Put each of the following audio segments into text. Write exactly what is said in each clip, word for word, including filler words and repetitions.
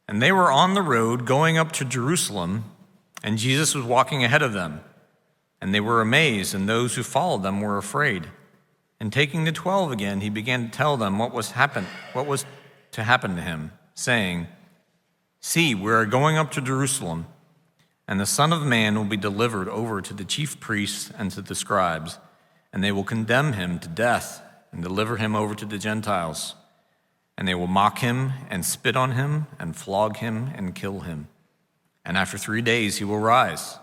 And they were on the road going up to Jerusalem, and Jesus was walking ahead of them. And they were amazed, and those who followed them were afraid. And taking the twelve again, he began to tell them what was happen, what was to happen to him, saying, "See, we are going up to Jerusalem, and the Son of Man will be delivered over to the chief priests and to the scribes, and they will condemn him to death and deliver him over to the Gentiles. And they will mock him and spit on him and flog him and kill him. And after three days he will rise."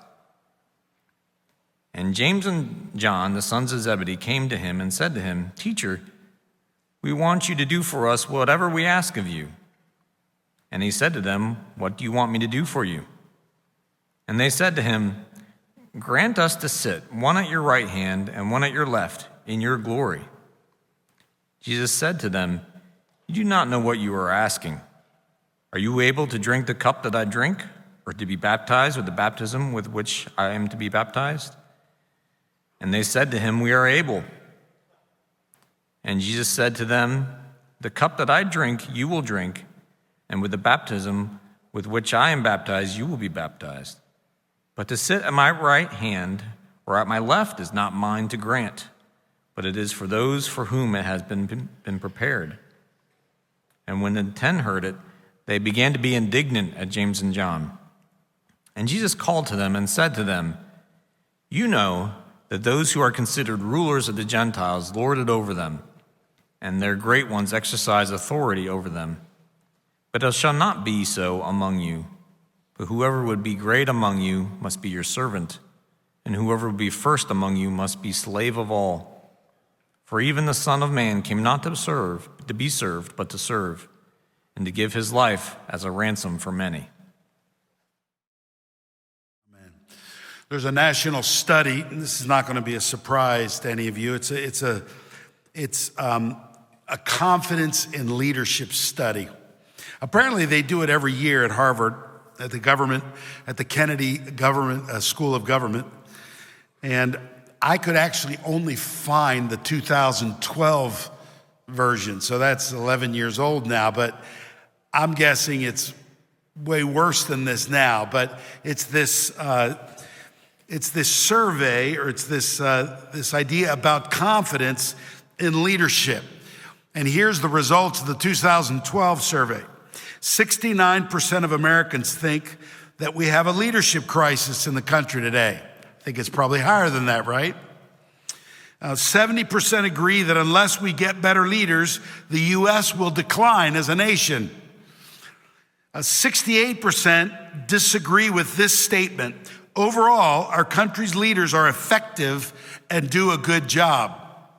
And James and John, the sons of Zebedee, came to him and said to him, "Teacher, we want you to do for us whatever we ask of you." And he said to them, "What do you want me to do for you?" And they said to him, "Grant us to sit, one at your right hand and one at your left, in your glory." Jesus said to them, "You do not know what you are asking. Are you able to drink the cup that I drink, or to be baptized with the baptism with which I am to be baptized?" And they said to him, "We are able." And Jesus said to them, "The cup that I drink, you will drink, and with the baptism with which I am baptized, you will be baptized. But to sit at my right hand or at my left is not mine to grant, but it is for those for whom it has been, been prepared." And when the ten heard it, they began to be indignant at James and John. And Jesus called to them and said to them, "You know that those who are considered rulers of the Gentiles lord it over them, and their great ones exercise authority over them. But it shall not be so among you. But whoever would be great among you must be your servant, and whoever would be first among you must be slave of all. For even the Son of Man came not to serve, to be served, but to serve, and to give his life as a ransom for many." Amen. There's a national study, and this is not going to be a surprise to any of you. It's a, it's a, it's um, a confidence in leadership study. Apparently, they do it every year at Harvard, at the government, at the Kennedy Government uh, School of Government, and I could actually only find the two thousand twelve version, so that's eleven years old now, but I'm guessing it's way worse than this now. But it's this uh, it's this survey, or it's this uh, this idea about confidence in leadership. And here's the results of the two thousand twelve survey. sixty-nine percent of Americans think that we have a leadership crisis in the country today. I think it's probably higher than that, right? Uh, seventy percent agree that unless we get better leaders, the U S will decline as a nation. Uh, sixty-eight percent disagree with this statement. Overall, our country's leaders are effective and do a good job.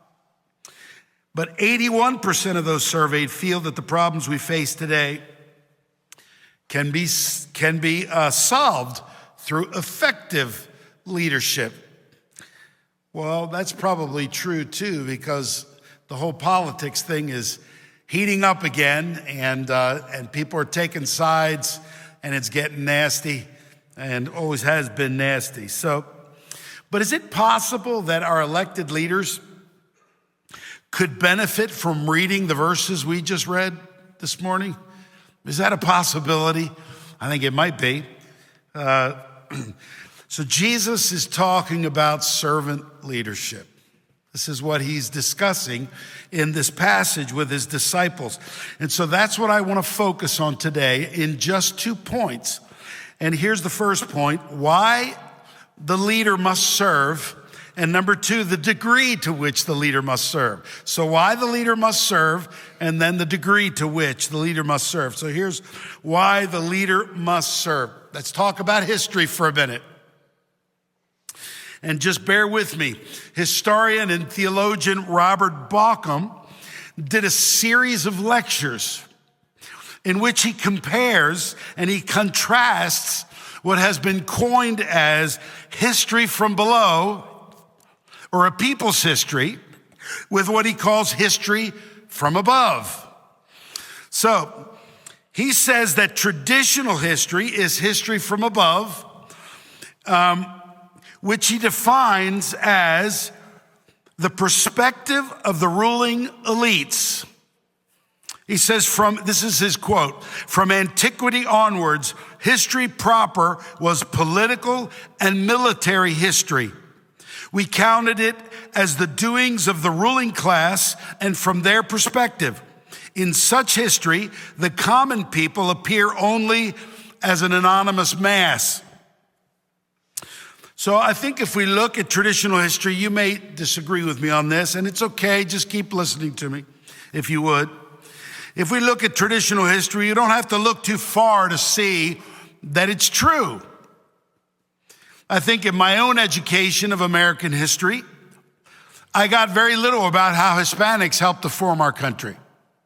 But eighty-one percent of those surveyed feel that the problems we face today can be, can be uh, solved through effective leadership. Well, that's probably true too, because the whole politics thing is heating up again, and uh, and people are taking sides, and it's getting nasty, and always has been nasty. So, but is it possible that our elected leaders could benefit from reading the verses we just read this morning? Is that a possibility? I think it might be. Uh, so Jesus is talking about servant leadership. This is what he's discussing in this passage with his disciples. And so that's what I want to focus on today in just two points. And here's the first point: why the leader must serve. And number two, the degree to which the leader must serve. So why the leader must serve, and then the degree to which the leader must serve. So here's why the leader must serve. Let's talk about history for a minute. And just bear with me. Historian and theologian Robert Bauckham did a series of lectures in which he compares and he contrasts what has been coined as history from below, or a people's history, with what he calls history from above. So he says that traditional history is history from above, um, which he defines as the perspective of the ruling elites. He says, from, this is his quote, from antiquity onwards, history proper was political and military history. We counted it as the doings of the ruling class and from their perspective. In such history, the common people appear only as an anonymous mass. So I think if we look at traditional history, you may disagree with me on this, and it's okay, just keep listening to me, if you would. If we look at traditional history, you don't have to look too far to see that it's true. I think in my own education of American history, I got very little about how Hispanics helped to form our country.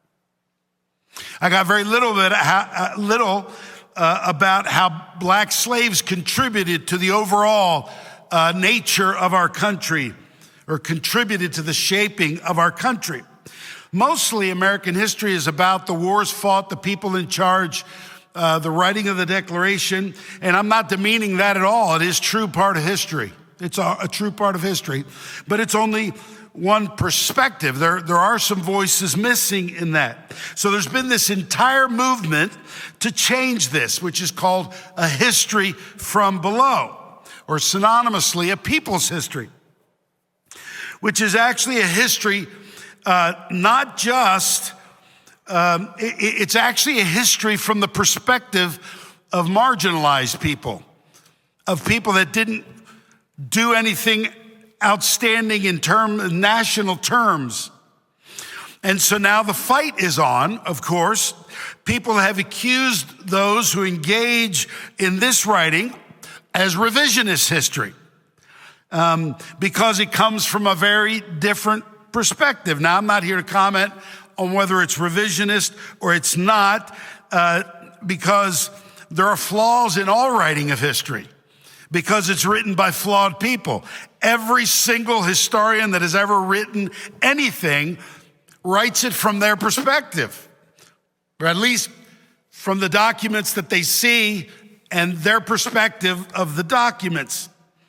I got very little, bit, how, uh, little uh, about how black slaves contributed to the overall uh, nature of our country, or contributed to the shaping of our country. Mostly American history is about the wars fought, the people in charge, uh, the writing of the Declaration, and I'm not demeaning that at all. It is true part of history. It's a, a true part of history, but it's only one perspective. There, there are some voices missing in that. So there's been this entire movement to change this, which is called a history from below, or synonymously, a people's history, which is actually a history uh, not just, um, it, it's actually a history from the perspective of marginalized people, of people that didn't do anything outstanding in term, national terms. And so now the fight is on, of course. People have accused those who engage in this writing as revisionist history, um, because it comes from a very different perspective. Now, I'm not here to comment on whether it's revisionist or it's not, uh, because there are flaws in all writing of history, because it's written by flawed people. Every single historian that has ever written anything writes it from their perspective, or at least from the documents that they see and their perspective of the documents.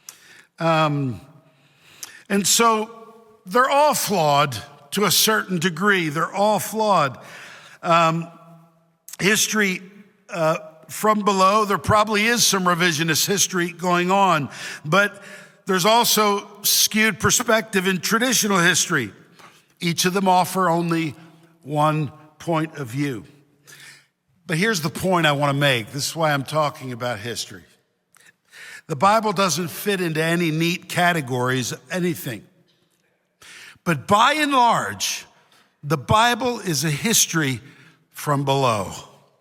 Um, and so they're all flawed to a certain degree. They're all flawed. Um, history uh, from below, there probably is some revisionist history going on, but there's also skewed perspective in traditional history. Each of them offer only one point of view. But here's the point I want to make. This is why I'm talking about history. The Bible doesn't fit into any neat categories, anything. But by and large, the Bible is a history from below.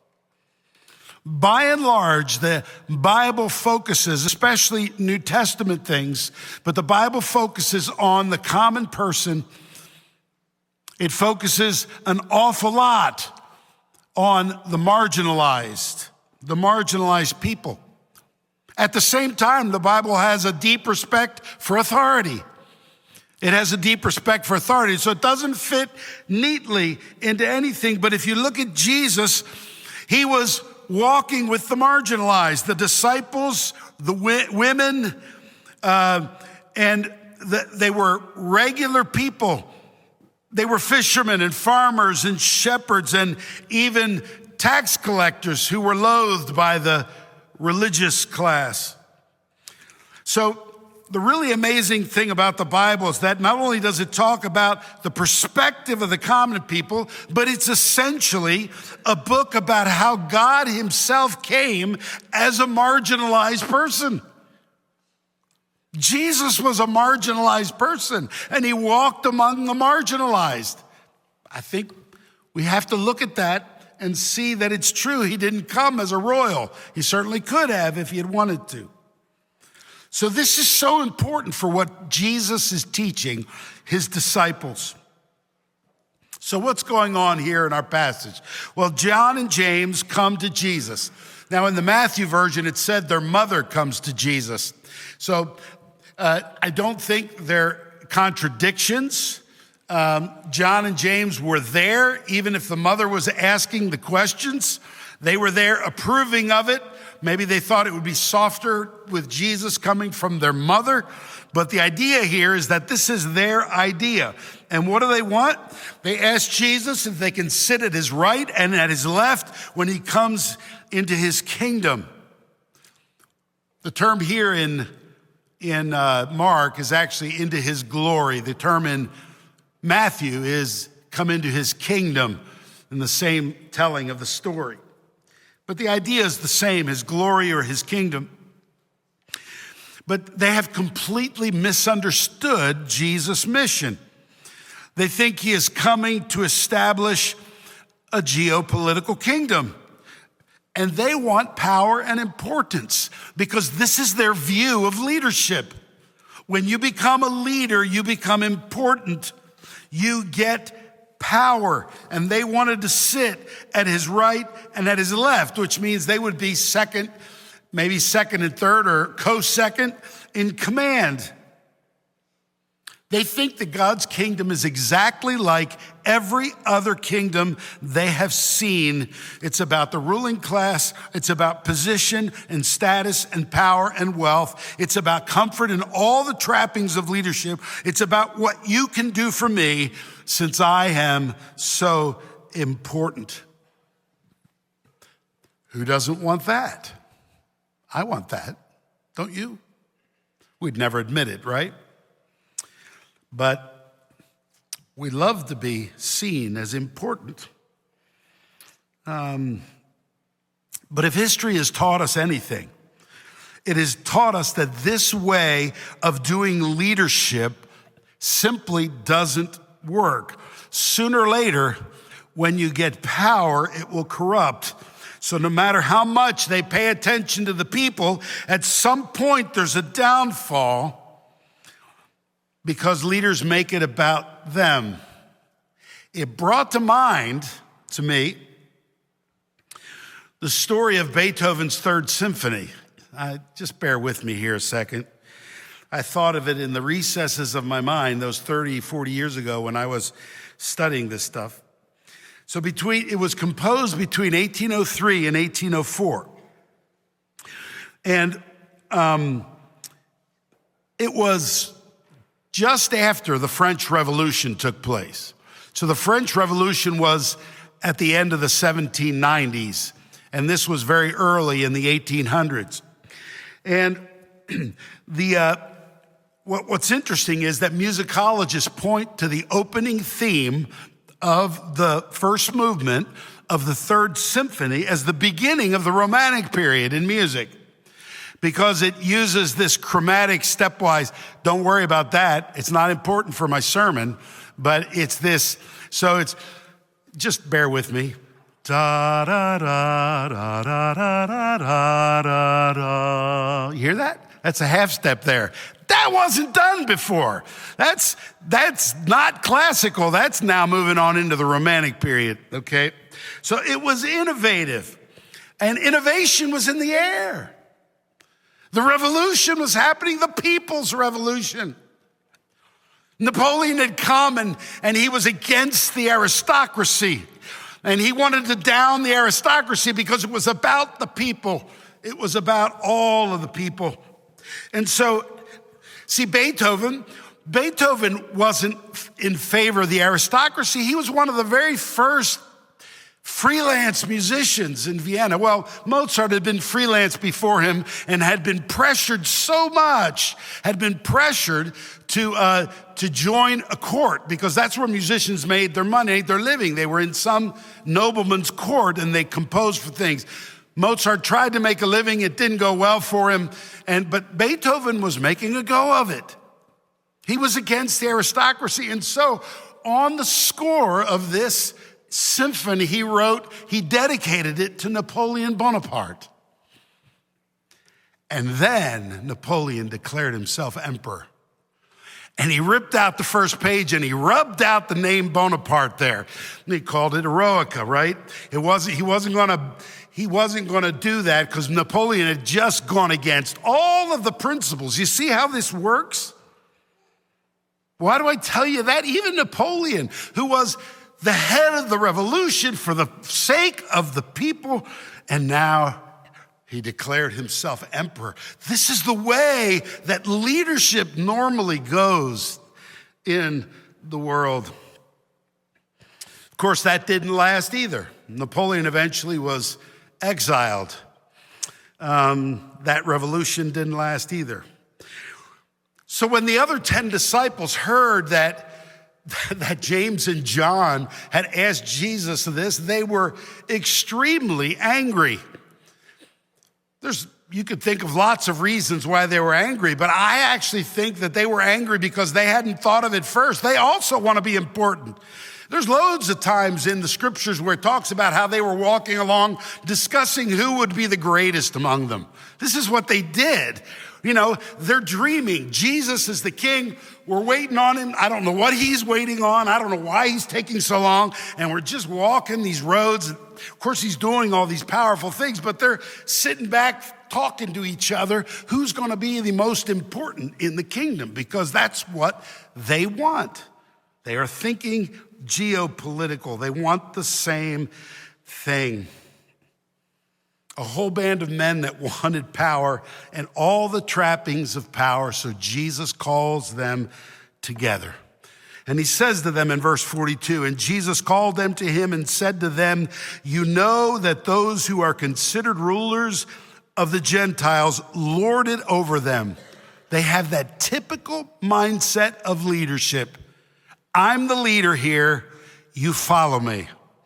By and large, the Bible focuses, especially New Testament things, but the Bible focuses on the common person. It focuses an awful lot on the marginalized, the marginalized people. At the same time, the Bible has a deep respect for authority. It has a deep respect for authority, so it doesn't fit neatly into anything. But if you look at Jesus, he was walking with the marginalized, the disciples, the wi- women, uh, and the, they were regular people. They were fishermen and farmers and shepherds and even tax collectors who were loathed by the religious class. So the really amazing thing about the Bible is that not only does it talk about the perspective of the common people, but it's essentially a book about how God himself came as a marginalized person. Jesus was a marginalized person, and he walked among the marginalized. I think we have to look at that and see that it's true. He didn't come as a royal. He certainly could have if he had wanted to. So this is so important for what Jesus is teaching his disciples. So what's going on here in our passage? Well, John and James come to Jesus. Now, in the Matthew version, it said their mother comes to Jesus. So uh, I don't think they're contradictions. Um, John and James were there, even if the mother was asking the questions. They were there approving of it. Maybe they thought it would be softer with Jesus coming from their mother. But the idea here is that this is their idea. And what do they want? They ask Jesus if they can sit at his right and at his left when he comes into his kingdom. The term here in, in uh, Mark is actually into his glory. The term in Matthew is come into his kingdom in the same telling of the story. But the idea is the same, his glory or his kingdom. But they have completely misunderstood Jesus' mission. They think he is coming to establish a geopolitical kingdom. And they want power and importance because this is their view of leadership. When you become a leader, you become important. You get power. And they wanted to sit at his right and at his left, which means they would be second, maybe second and third or co-second in command. They think that God's kingdom is exactly like every other kingdom they have seen. It's about the ruling class. It's about position and status and power and wealth. It's about comfort and all the trappings of leadership. It's about what you can do for me since I am so important. Who doesn't want that? I want that. Don't you? We'd never admit it, right? But we love to be seen as important. Um, but if history has taught us anything, it has taught us that this way of doing leadership simply doesn't work. Sooner or later, when you get power, it will corrupt. So no matter how much they pay attention to the people, at some point there's a downfall because leaders make it about them. It brought to mind, to me, the story of Beethoven's Third Symphony. Uh, just bear with me here a second. I thought of it in the recesses of my mind those thirty, forty years ago when I was studying this stuff. So between it was composed between eighteen oh three and eighteen oh four. And um, it was just after the French Revolution took place. So the French Revolution was at the end of the seventeen nineties, and this was very early in the eighteen hundreds. And the uh, what, what's interesting is that musicologists point to the opening theme of the first movement of the Third Symphony as the beginning of the Romantic period in music, because it uses this chromatic stepwise. Don't worry about that. It's not important for my sermon, but it's this. So it's, just bear with me. Da da da da da da da da da. You hear that? That's a half step there. That wasn't done before. That's that's not classical. That's now moving on into the Romantic period, okay? So it was innovative, and innovation was in the air. The revolution was happening, the people's revolution. Napoleon had come and, and he was against the aristocracy. And he wanted to down the aristocracy because it was about the people. It was about all of the people. And so, see, Beethoven, Beethoven wasn't in favor of the aristocracy. He was one of the very first freelance musicians in Vienna. Well, Mozart had been freelance before him and had been pressured so much, had been pressured to uh, to join a court, because that's where musicians made their money, their living. They were in some nobleman's court and they composed for things. Mozart tried to make a living. It didn't go well for him. And but Beethoven was making a go of it. He was against the aristocracy. And so on the score of this symphony he wrote, he dedicated it to Napoleon Bonaparte. And then Napoleon declared himself emperor. And he ripped out the first page and he rubbed out the name Bonaparte there. And he called it Eroica, right? It wasn't, he wasn't gonna, he wasn't gonna do that because Napoleon had just gone against all of the principles. You see how this works? Why do I tell you that? Even Napoleon, who was the head of the revolution for the sake of the people, and now he declared himself emperor. This is the way that leadership normally goes in the world. Of course, that didn't last either. Napoleon eventually was exiled. Um, that revolution didn't last either. So when the other ten disciples heard that that James and John had asked Jesus this, they were extremely angry. There's, you could think of lots of reasons why they were angry, but I actually think that they were angry because they hadn't thought of it first. They also want to be important. There's loads of times in the scriptures where it talks about how they were walking along discussing who would be the greatest among them. This is what they did. You know, they're dreaming. Jesus is the king. We're waiting on him. I don't know what he's waiting on. I don't know why he's taking so long. And we're just walking these roads. Of course, he's doing all these powerful things, but they're sitting back talking to each other. Who's going to be the most important in the kingdom? Because that's what they want. They are thinking geopolitical. They want the same thing. A whole band of men that wanted power and all the trappings of power. So Jesus calls them together. And he says to them in verse forty-two, and Jesus called them to him and said to them, you know that those who are considered rulers of the Gentiles lord it over them. They have that typical mindset of leadership. I'm the leader here, you follow me.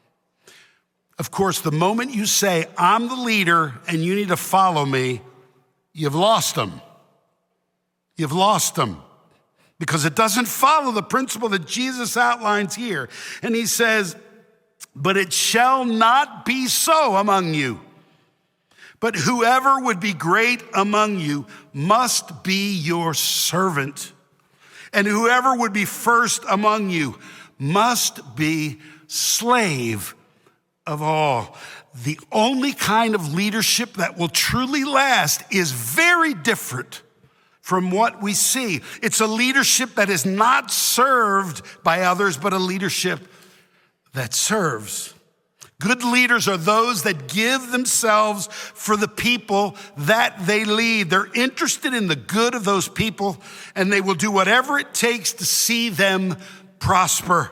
Of course, the moment you say, I'm the leader and you need to follow me, you've lost them. You've lost them. Because it doesn't follow the principle that Jesus outlines here. And he says, but it shall not be so among you. But whoever would be great among you must be your servant. And whoever would be first among you must be slave of all. The only kind of leadership that will truly last is very different from what we see. It's a leadership that is not served by others, but a leadership that serves. Good leaders are those that give themselves for the people that they lead. They're interested in the good of those people, and they will do whatever it takes to see them prosper.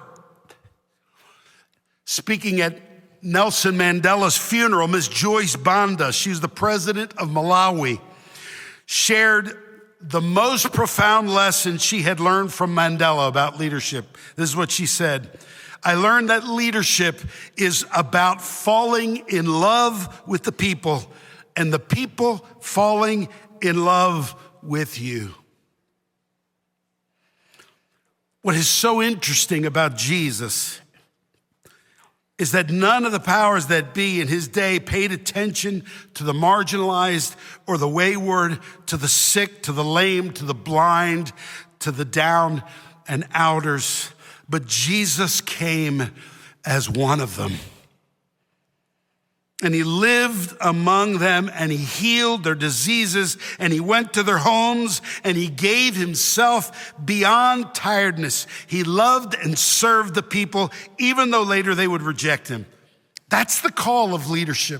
Speaking at Nelson Mandela's funeral, Miss Joyce Banda, she's the president of Malawi, shared the most profound lesson she had learned from Mandela about leadership. This is what she said. I learned that leadership is about falling in love with the people and the people falling in love with you. What is so interesting about Jesus is that none of the powers that be in his day paid attention to the marginalized or the wayward, to the sick, to the lame, to the blind, to the down and outers. But Jesus came as one of them. And he lived among them and he healed their diseases and he went to their homes and he gave himself beyond tiredness. He loved and served the people, even though later they would reject him. That's the call of leadership.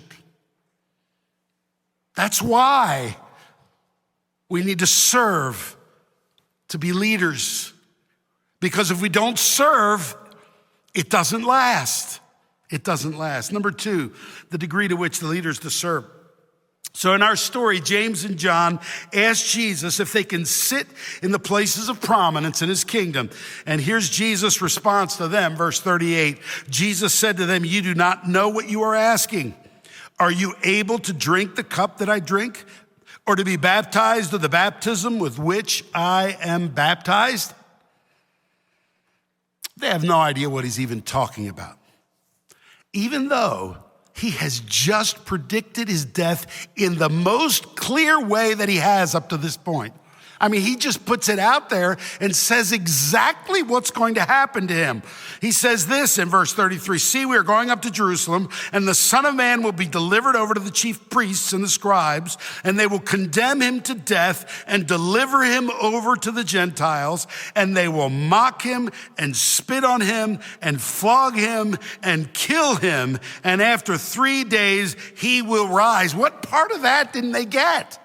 That's why we need to serve, to be leaders. Because if we don't serve, it doesn't last. It doesn't last. Number two, the degree to which the leaders to serve. So in our story, James and John ask Jesus if they can sit in the places of prominence in his kingdom. And here's Jesus' response to them, verse thirty-eight. Jesus said to them, you do not know what you are asking. Are you able to drink the cup that I drink? Or to be baptized with the baptism with which I am baptized? They have no idea what he's even talking about. Even though he has just predicted his death in the most clear way that he has up to this point. I mean, he just puts it out there and says exactly what's going to happen to him. He says this in verse thirty-three, see, we are going up to Jerusalem, and the Son of Man will be delivered over to the chief priests and the scribes, and they will condemn him to death and deliver him over to the Gentiles, and they will mock him and spit on him and flog him and kill him, and after three days he will rise. What part of that didn't they get?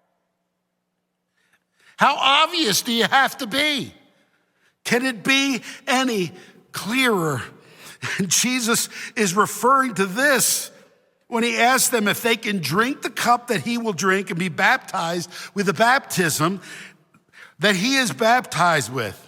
How obvious do you have to be? Can it be any clearer? And Jesus is referring to this when he asks them if they can drink the cup that he will drink and be baptized with the baptism that he is baptized with.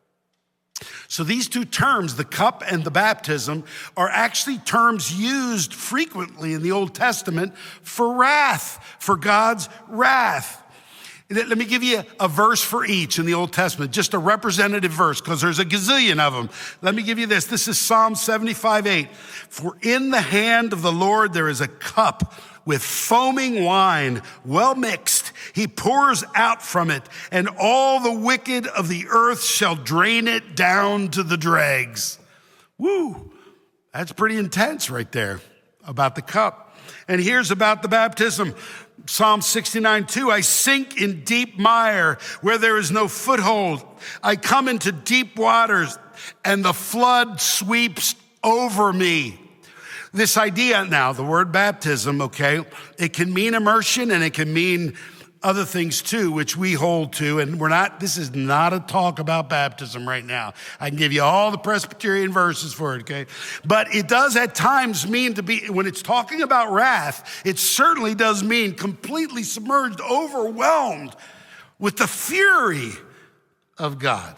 So these two terms, the cup and the baptism, are actually terms used frequently in the Old Testament for wrath, for God's wrath. Let me give you a verse for each in the Old Testament, just a representative verse, because there's a gazillion of them. Let me give you this. This is Psalm seventy-five eight. For in the hand of the Lord there is a cup with foaming wine, well mixed. He pours out from it, and all the wicked of the earth shall drain it down to the dregs. Woo, that's pretty intense right there about the cup. And here's about the baptism. Psalm sixty-nine two, I sink in deep mire where there is no foothold. I come into deep waters and the flood sweeps over me. This idea now, the word baptism, okay, it can mean immersion and it can mean other things too, which we hold to. And we're not, this is not a talk about baptism right now. I can give you all the Presbyterian verses for it, okay? But it does at times mean to be, when it's talking about wrath, it certainly does mean completely submerged, overwhelmed with the fury of God.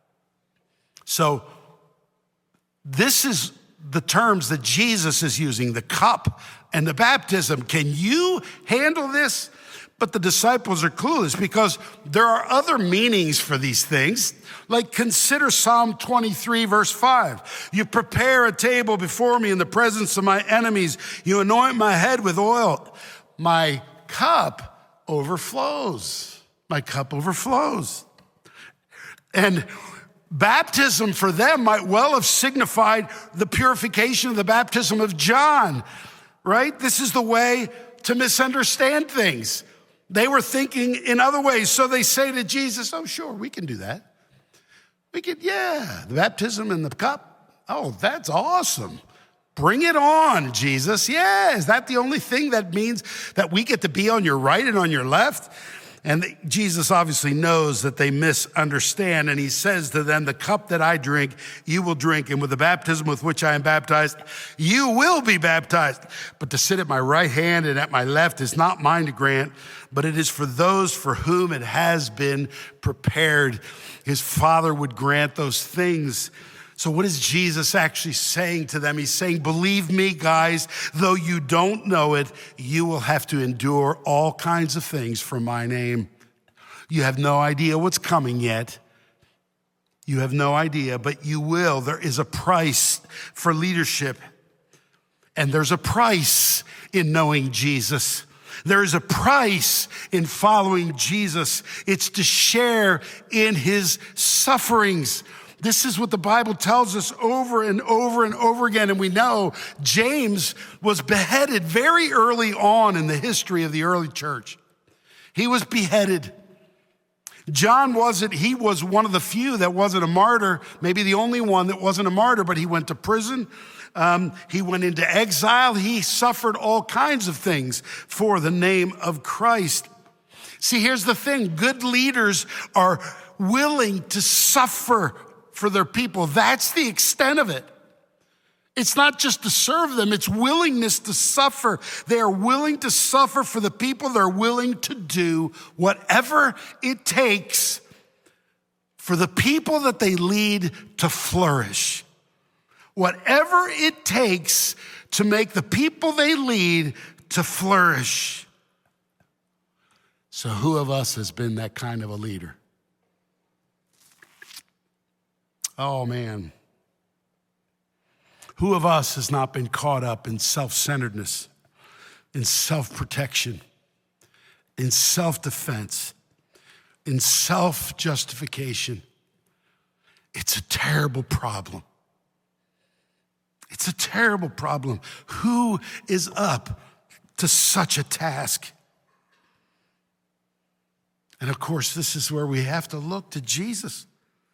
So this is the terms that Jesus is using, the cup and the baptism. Can you handle this? But the disciples are clueless because there are other meanings for these things. Like consider Psalm twenty-three, verse five. You prepare a table before me in the presence of my enemies. You anoint my head with oil. My cup overflows. My cup overflows. And baptism for them might well have signified the purification of the baptism of John, right? This is the way to misunderstand things. They were thinking in other ways. So they say to Jesus, oh, sure, we can do that. We could, yeah, the baptism in the cup. Oh, that's awesome. Bring it on, Jesus. Yeah, is that the only thing that means that we get to be on your right and on your left? And Jesus obviously knows that they misunderstand. And he says to them, the cup that I drink, you will drink. And with the baptism with which I am baptized, you will be baptized. But to sit at my right hand and at my left is not mine to grant, but it is for those for whom it has been prepared. His Father would grant those things. So what is Jesus actually saying to them? He's saying, believe me, guys, though you don't know it, you will have to endure all kinds of things for my name. You have no idea what's coming yet. You have no idea, but you will. There is a price for leadership, and there's a price in knowing Jesus. There is a price in following Jesus. It's to share in his sufferings. This is what the Bible tells us over and over and over again. And we know James was beheaded very early on in the history of the early church. He was beheaded. John wasn't, he was one of the few that wasn't a martyr, maybe the only one that wasn't a martyr, but he went to prison. Um, he went into exile. He suffered all kinds of things for the name of Christ. See, here's the thing. Good leaders are willing to suffer for their people. That's the extent of it. It's not just to serve them, it's willingness to suffer. They are willing to suffer for the people. They're willing to do whatever it takes for the people that they lead to flourish. Whatever it takes to make the people they lead to flourish. So who of us has been that kind of a leader? Oh, man. Who of us has not been caught up in self-centeredness, in self-protection, in self-defense? in self-justification. It's a terrible problem. It's a terrible problem. Who is up to such a task? And of course, this is where we have to look to Jesus.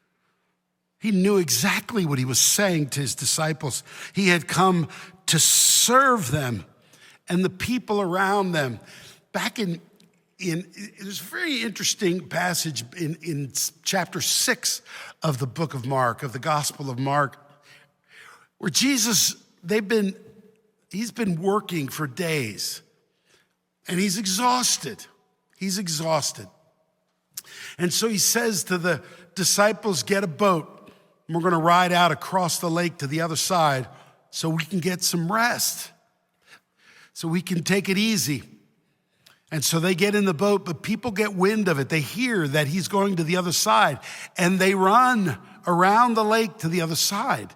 He knew exactly what he was saying to his disciples. He had come to serve them and the people around them. Back in, in there's a very interesting passage in, in chapter six of the book of Mark, of the Gospel of Mark, where Jesus, they've been, he's been working for days, and he's exhausted. He's exhausted. And so he says to the disciples, get a boat, and we're gonna ride out across the lake to the other side so we can get some rest, so we can take it easy. And so they get in the boat, but people get wind of it. They hear that he's going to the other side, and they run around the lake to the other side.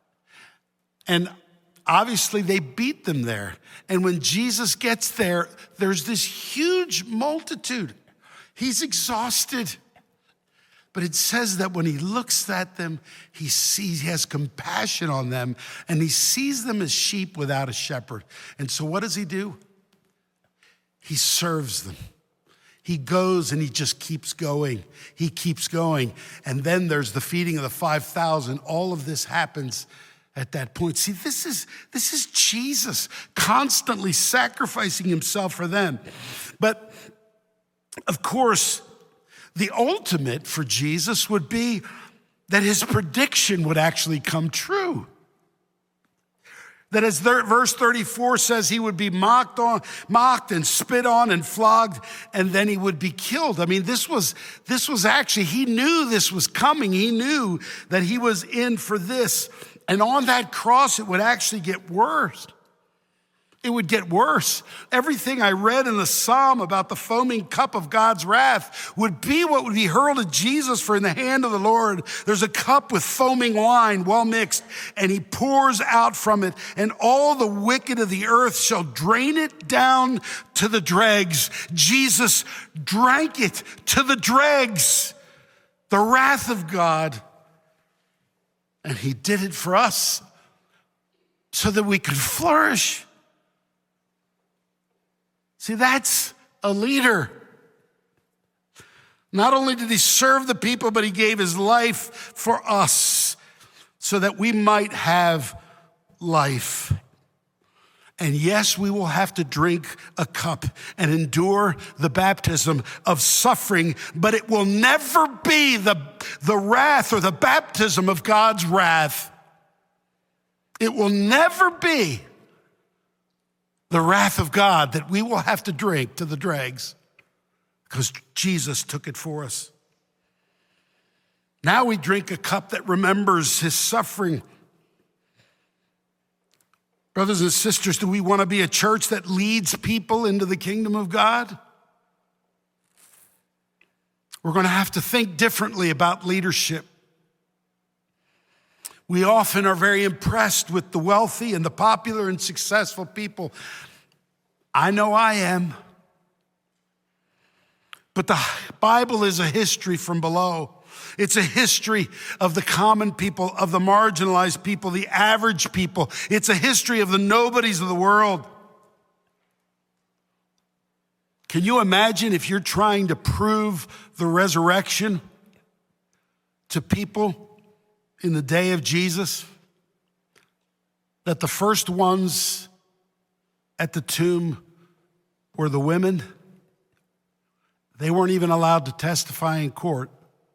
And obviously they beat them there. And when Jesus gets there, there's this huge multitude. He's exhausted. But it says that when he looks at them, he sees, he has compassion on them, and he sees them as sheep without a shepherd. And so what does he do? He serves them. He goes and he just keeps going. He keeps going. And then there's the feeding of the five thousand. All of this happens at that point. See, this is, this is Jesus constantly sacrificing himself for them. But of course, the ultimate for Jesus would be that his prediction would actually come true. That as verse thirty-four says, he would be mocked on, mocked and spit on and flogged, and then he would be killed. I mean, this was, this was actually, he knew this was coming. He knew that he was in for this. And on that cross, it would actually get worse. It would get worse. Everything I read in the Psalm about the foaming cup of God's wrath would be what would be hurled at Jesus, for in the hand of the Lord, there's a cup with foaming wine, well mixed, and he pours out from it, and all the wicked of the earth shall drain it down to the dregs. Jesus drank it to the dregs, the wrath of God. And he did it for us so that we could flourish. See, that's a leader. Not only did he serve the people, but he gave his life for us so that we might have life. And yes, we will have to drink a cup and endure the baptism of suffering, but it will never be the, the wrath or the baptism of God's wrath. It will never be the wrath of God that we will have to drink to the dregs, because Jesus took it for us. Now we drink a cup that remembers his suffering. Brothers and sisters, do we want to be a church that leads people into the kingdom of God? We're going to have to think differently about leadership. We often are very impressed with the wealthy and the popular and successful people. I know I am. But the Bible is a history from below. It's a history of the common people, of the marginalized people, the average people. It's a history of the nobodies of the world. Can you imagine if you're trying to prove the resurrection to people in the day of Jesus, that the first ones at the tomb were the women? They weren't even allowed to testify in court.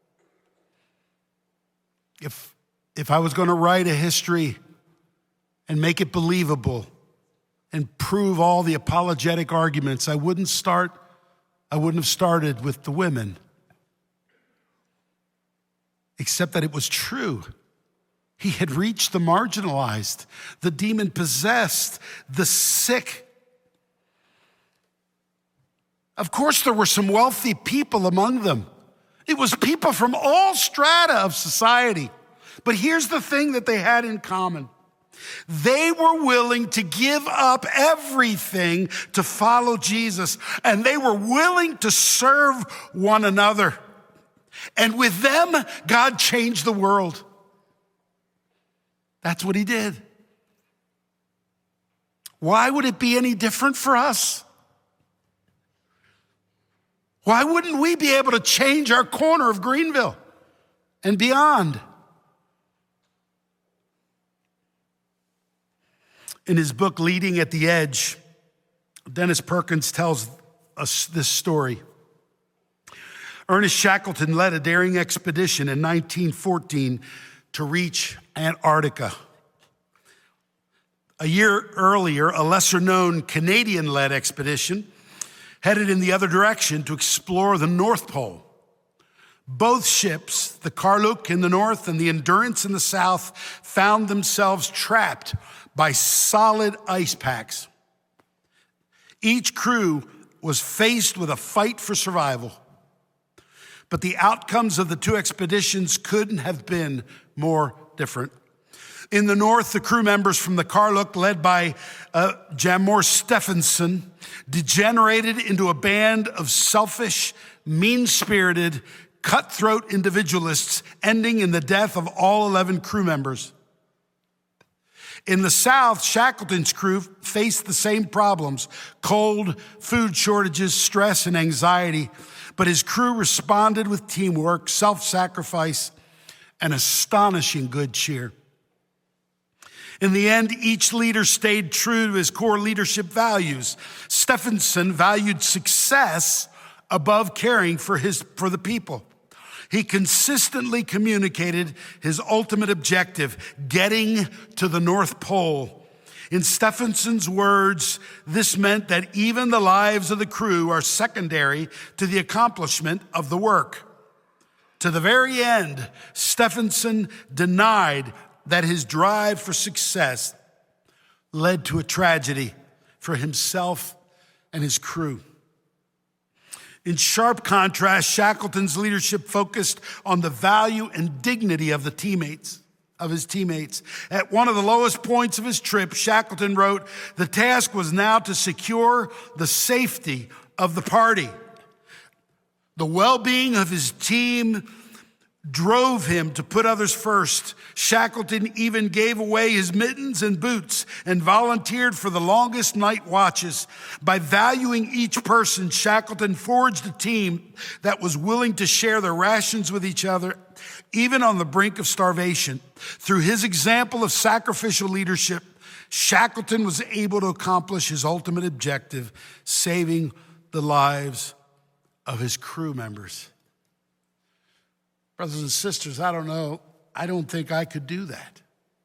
If, if I was going to write a history and make it believable and prove all the apologetic arguments, I wouldn't start, I wouldn't have started with the women. Except that it was true. He had reached the marginalized, the demon-possessed, the sick. Of course, there were some wealthy people among them. It was people from all strata of society. But here's the thing that they had in common. They were willing to give up everything to follow Jesus, and they were willing to serve one another. And with them, God changed the world. That's what he did. Why would it be any different for us? Why wouldn't we be able to change our corner of Greenville and beyond? In his book, Leading at the Edge, Dennis Perkins tells us this story. Ernest Shackleton led a daring expedition in nineteen fourteen to reach Antarctica. A year earlier, a lesser-known Canadian-led expedition headed in the other direction to explore the North Pole. Both ships, the Karluk in the north and the Endurance in the south, found themselves trapped by solid ice packs. Each crew was faced with a fight for survival. But the outcomes of the two expeditions couldn't have been more different. In the north, the crew members from the Karluk, led by uh, Jamor Stephenson, degenerated into a band of selfish, mean-spirited, cutthroat individualists, ending in the death of all eleven crew members. In the south, Shackleton's crew faced the same problems: cold, food shortages, stress, and anxiety. But his crew responded with teamwork, self-sacrifice, and astonishing good cheer. In the end, each leader stayed true to his core leadership values. Stephenson valued success above caring for his for the people. He consistently communicated his ultimate objective, getting to the North Pole. In Stephenson's words, this meant that even the lives of the crew are secondary to the accomplishment of the work. To the very end, Stephenson denied that his drive for success led to a tragedy for himself and his crew. In sharp contrast, Shackleton's leadership focused on the value and dignity of the teammates, of his teammates. At one of the lowest points of his trip, Shackleton wrote, "The task was now to secure the safety of the party." The well-being of his team drove him to put others first. Shackleton even gave away his mittens and boots and volunteered for the longest night watches. By valuing each person, Shackleton forged a team that was willing to share their rations with each other, even on the brink of starvation. Through his example of sacrificial leadership, Shackleton was able to accomplish his ultimate objective, saving the lives of his crew members. Brothers and sisters, I don't know. I don't think I could do that.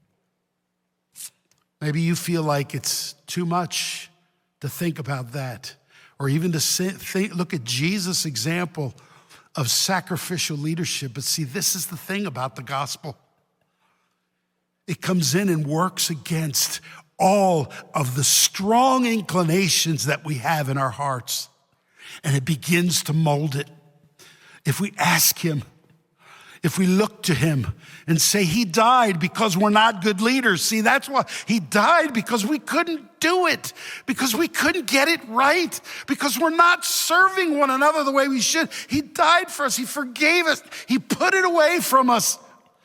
Maybe you feel like it's too much to think about that, or even to think, look at Jesus' example of sacrificial leadership. But see, this is the thing about the gospel. It comes in and works against all of the strong inclinations that we have in our hearts, and it begins to mold it. If we ask him, if we look to him and say, he died because we're not good leaders. See, that's why he died, because we couldn't do it, because we couldn't get it right, because we're not serving one another the way we should. He died for us. He forgave us. He put it away from us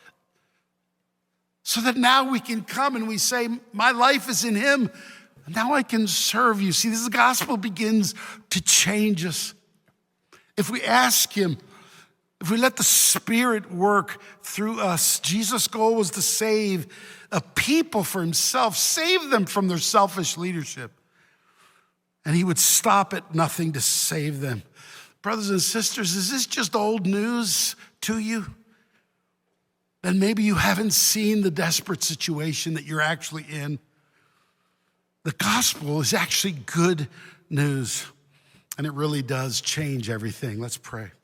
so that now we can come and we say, my life is in him. Now I can serve you. See, this gospel begins to change us. If we ask him, if we let the Spirit work through us, Jesus' goal was to save a people for himself, save them from their selfish leadership. And he would stop at nothing to save them. Brothers and sisters, is this just old news to you? Then maybe you haven't seen the desperate situation that you're actually in. The gospel is actually good news, and it really does change everything. Let's pray.